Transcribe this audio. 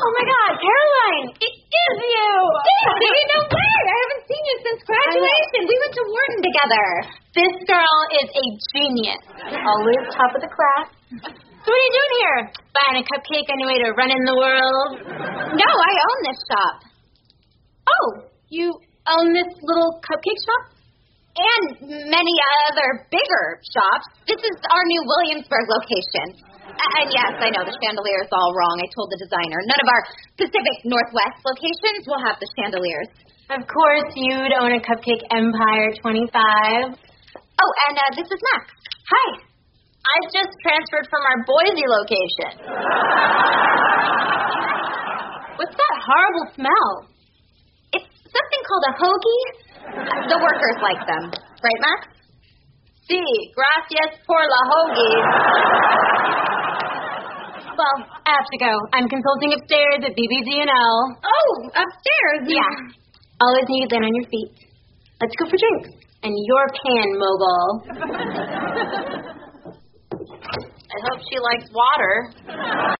Oh my God, Caroline! It is you! Baby, no way! I haven't seen you since graduation. We went to Wharton together. This girl is a genius. Always top of the class. So what are you doing here? Buying a cupcake on your way to running the world? No, I own this shop. Oh, you own this little cupcake shop? And many other bigger shops. This is our new Williamsburg location. And yes, I know the chandelier is all wrong. I told the designer. None of our Pacific Northwest locations will have the chandeliers. Of course, you'd own a Cupcake Empire 25. Oh, and this is Max. Hi. I just transferred from our Boise location. What's that horrible smell? It's something called a hoagie. The workers like them. Right, Max? Sí, gracias por la hoagie. Well, I have to go. I'm consulting upstairs at BBG&L. Oh, upstairs? Yeah. Always need to land on your feet. Let's go for drinks. And your pan, mogul. I hope she likes water.